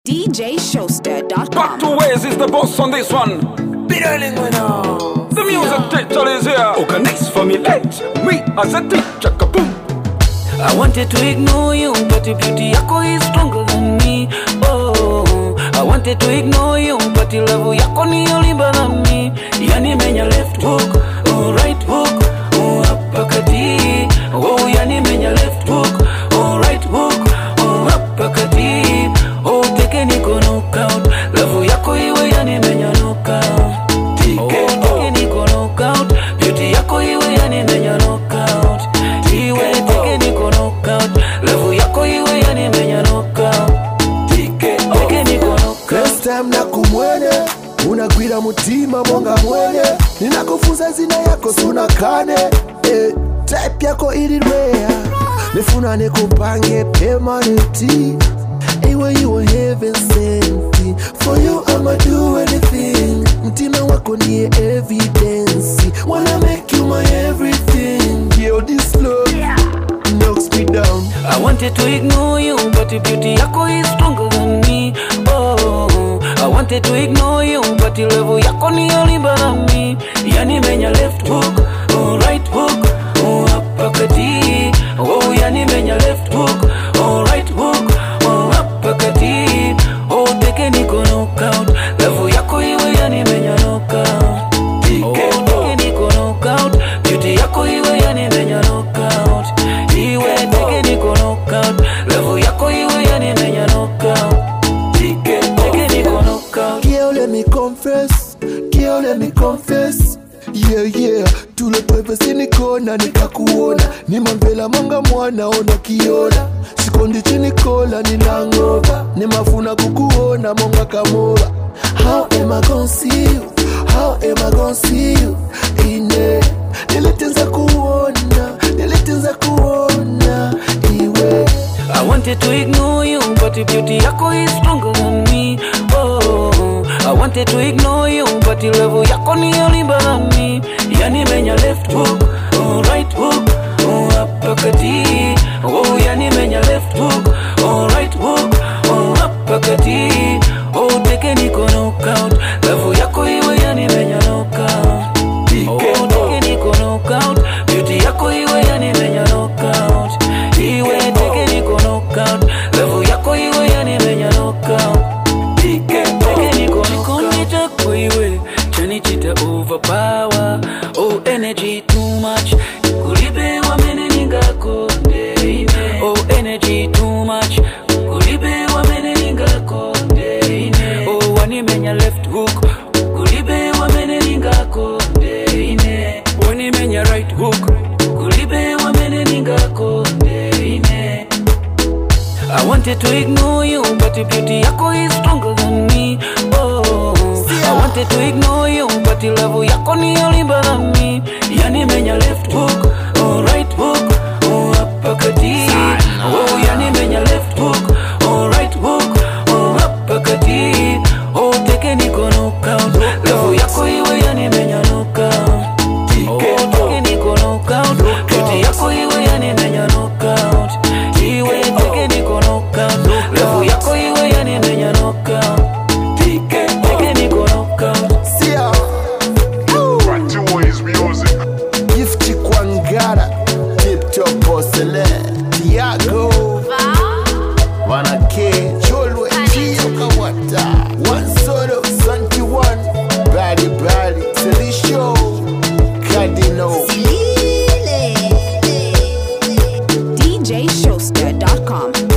DJShowster.com. Back to Ways is the boss on this one. The music teacher is here. Organize for me, let me as a teacher, kaboom. I wanted to ignore you, but your beauty yako is stronger than me. Oh, I wanted to ignore you, but your love yako ni olimba na mi. Yani menya left hook, oh right hook, oh uppercutty. Oh, yani menya left hook, oh right hook, oh uppercutty. Oh, teke niko knockout, love yako iwe yani menya knockout. Teke niko knockout, beauty yako iwe yani menya knockout. Iwe teke niko knockout, love yako iwe yani menya knockout. Teke niko knockout. Next time nakumwene unagwira mutima monga mwene, ninakufunza zina yako sunakane. Type yako ilirwea nifuna nikupange permanenti. Iwe you a heaven sent, for you I'ma do anything. Mtima wako ni evidence, wanna make you my everything. Yo, this love knocks me down. I wanted to ignore you, but your beauty yako is stronger than me. Oh, I wanted to ignore you, but your level yako ni olimba na mi. Yani menya left hook, oh right hook, oh uppercutty. Oh, yani menya left hook, oh right hook, oh uppercutty. Oh, teke niko knockout, level yako iwe yani menya knockout. Teke niko knockout, beauty yako iwe yani menya knockout. Iwe teke niko knockout, level yako iwe yani menya knockout. Teke niko knockout. Girl, let me confess. Girl, let me confess. Yeah, yeah. Tule privacy nikona nikakuona. Nimambela manga mwana ona kiona. Sikondi chini kola ninangova. Nimafuna kukuona monga kamova. How am I gonna see you? How am I gonna see you? Ine nilitenza kuona. Nilitenza kuona. Iwe I wanted to ignore you, but your beauty yako is stronger than me. Oh, I wanted to ignore you, but your level yako ni olimba na mi. Yani menya left hook, oh right hook, oh uppercutty. Oh, yani menya left hook, oh right hook, oh uppercutty. Oh, teke niko knockout, level yako iwe yani menya knockout. Oh, teke niko knockout, beauty yako iwe yani menya knockout. Iwe teke niko knockout, level yako iwe yani menya knockout. Teke niko knockout, chako iwe chani chita overpower. Oh, energy too much, kulibe wa mene ningako ndeine. Oh, energy too much, kulibe wa mene ningako ndeine. Oh, wani menya left hook, kulibe wa mene ningako ndeine. Wani menya right hook, kulibe wa mene ningako ndeine. I wanted to ignore you, but your beauty yako is stronger than me. Oh, I wanted to ignore you, but your love yako ni olimba na mi. Yani menya left hook, oh right hook, oh uppercutty. Oh, yani menya left hook, oh right hook, oh uppercutty. Oh, teke niko knockout, love yako iwe yani menya knockout. Oh, teke niko knockout, beauty yako iwe yani menya knockout. Iwe teke niko knockout, love yako iwe yani menya knockout. Teke niko knockout. see ya. Back to Ways music. Gifty Kwangara, Tip Top Bossele, Tiago, Wanake, Cholwe, Chio Kawata, One Solo, Santi One, Badi Badi, Selisho, Cardino. DJShowster.com.